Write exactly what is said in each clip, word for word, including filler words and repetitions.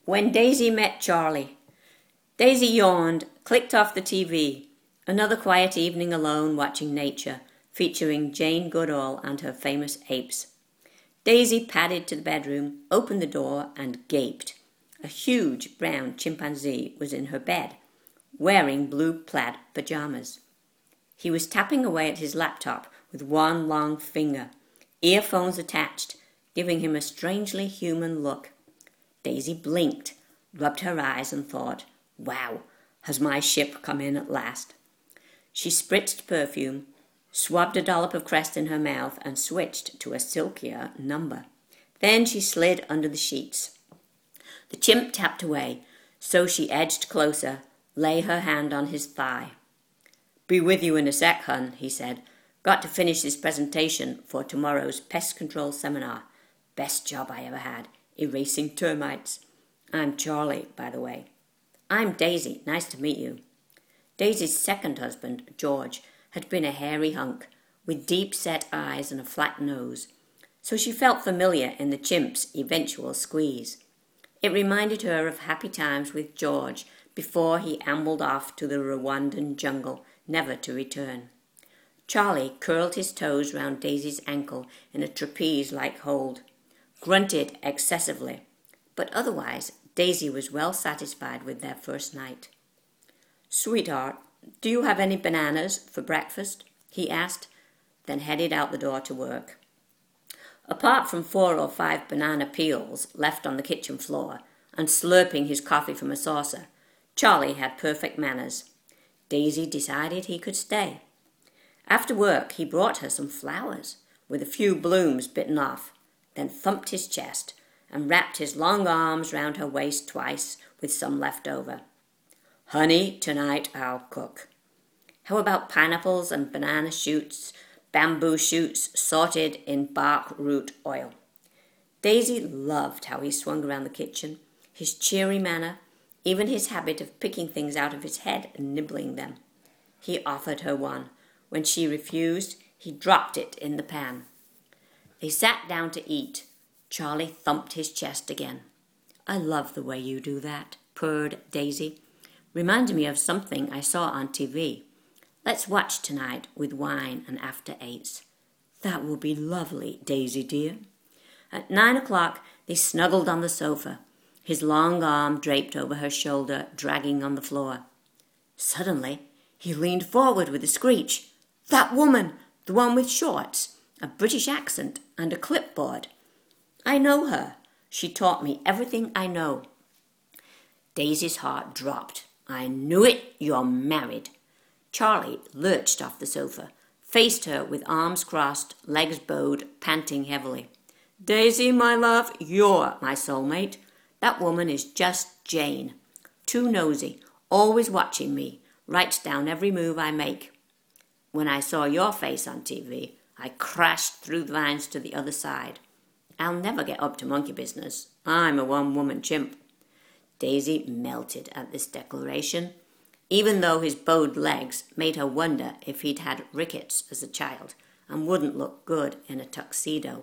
When Daisy met Charlie. Daisy yawned, clicked off the T V. Another quiet evening alone watching nature, featuring Jane Goodall and her famous apes. Daisy padded to the bedroom, opened the door, and gaped. A huge brown chimpanzee was in her bed, wearing blue plaid pajamas. He was tapping away at his laptop with one long finger, earphones attached, giving him a strangely human look. Daisy blinked, rubbed her eyes and thought, "Wow, has my ship come in at last?" She spritzed perfume, swabbed a dollop of Crest in her mouth and switched to a silkier number. Then she slid under the sheets. The chimp tapped away, so she edged closer, lay her hand on his thigh. "Be with you in a sec, hun," he said. "Got to finish this presentation for tomorrow's pest control seminar. Best job I ever had, erasing termites. I'm Charlie, by the way." "I'm Daisy. Nice to meet you." Daisy's second husband, George, had been a hairy hunk with deep-set eyes and a flat nose, so she felt familiar in the chimp's eventual squeeze. It reminded her of happy times with George before he ambled off to the Rwandan jungle, never to return. Charlie curled his toes round Daisy's ankle in a trapeze-like hold, grunted excessively, but otherwise Daisy was well satisfied with their first night. "Sweetheart, do you have any bananas for breakfast?" he asked, then headed out the door to work. Apart from four or five banana peels left on the kitchen floor and slurping his coffee from a saucer, Charlie had perfect manners. Daisy decided he could stay. After work, he brought her some flowers, with a few blooms bitten off, then thumped his chest and wrapped his long arms round her waist twice with some left over. "Honey, tonight I'll cook. How about pineapples and banana shoots, bamboo shoots sorted in bark root oil?" Daisy loved how he swung around the kitchen, his cheery manner, even his habit of picking things out of his head and nibbling them. He offered her one. When she refused, he dropped it in the pan. They sat down to eat. Charlie thumped his chest again. "I love the way you do that," purred Daisy. "Reminded me of something I saw on T V. Let's watch tonight with wine and after eights." "That will be lovely, Daisy dear." At nine o'clock, they snuggled on the sofa, his long arm draped over her shoulder, dragging on the floor. Suddenly, he leaned forward with a screech. "That woman, the one with shorts, a British accent, and a clipboard. I know her. She taught me everything I know." Daisy's heart dropped. "I knew it. You're married." Charlie lurched off the sofa, faced her with arms crossed, legs bowed, panting heavily. "Daisy, my love, you're my soulmate. That woman is just Jane. Too nosy, always watching me, writes down every move I make. When I saw your face on T V, I crashed through the vines to the other side. I'll never get up to monkey business. I'm a one-woman chimp." Daisy melted at this declaration, even though his bowed legs made her wonder if he'd had rickets as a child and wouldn't look good in a tuxedo.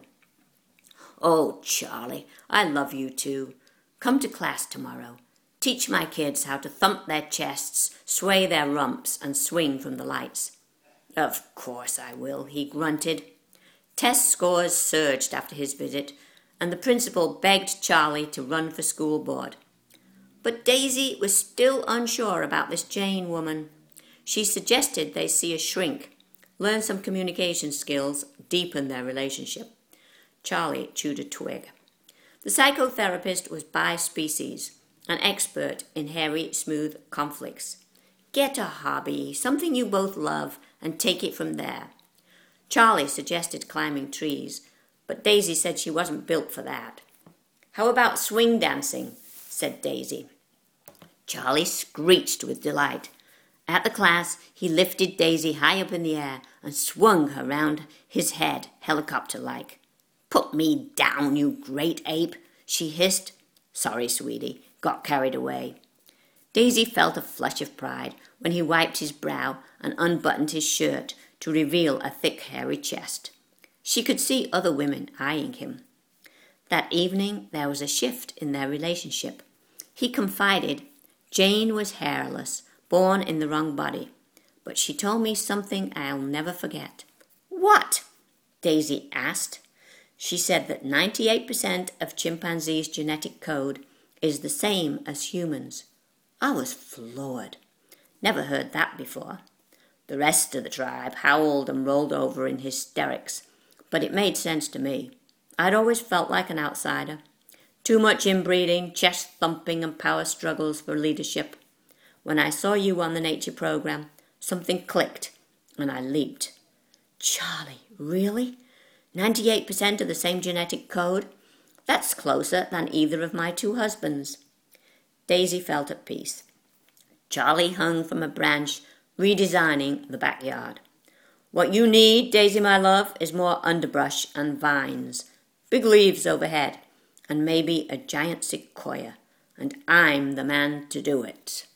"Oh, Charlie, I love you too. Come to class tomorrow. Teach my kids how to thump their chests, sway their rumps, and swing from the lights." "Of course I will," he grunted. Test scores surged after his visit, and the principal begged Charlie to run for school board. But Daisy was still unsure about this Jane woman. She suggested they see a shrink, learn some communication skills, deepen their relationship. Charlie chewed a twig. The psychotherapist was by species, an expert in hairy, smooth conflicts. Get a hobby, something you both love, and take it from there. Charlie suggested climbing trees, but Daisy said she wasn't built for that. "How about swing dancing?" said Daisy. Charlie screeched with delight. At the class, he lifted Daisy high up in the air and swung her round his head, helicopter-like. "Put me down, you great ape," she hissed. "Sorry, sweetie, got carried away." Daisy felt a flush of pride when he wiped his brow and unbuttoned his shirt to reveal a thick, hairy chest. She could see other women eyeing him. That evening, there was a shift in their relationship. He confided Jane was hairless, born in the wrong body, but she told me something I'll never forget. What? Daisy asked. She said that ninety-eight percent of chimpanzees' genetic code is the same as humans. I was floored. Never heard that before. The rest of the tribe howled and rolled over in hysterics, but it made sense to me. I'd always felt like an outsider. Too much inbreeding, chest thumping, and power struggles for leadership. When I saw you on the nature program, something clicked, and I leaped. Charlie, really? ninety-eight percent of the same genetic code? That's closer than either of my two husbands. Daisy felt at peace. Charlie hung from a branch, redesigning the backyard. What you need, Daisy, my love, is more underbrush and vines, big leaves overhead, and maybe a giant sequoia, and I'm the man to do it.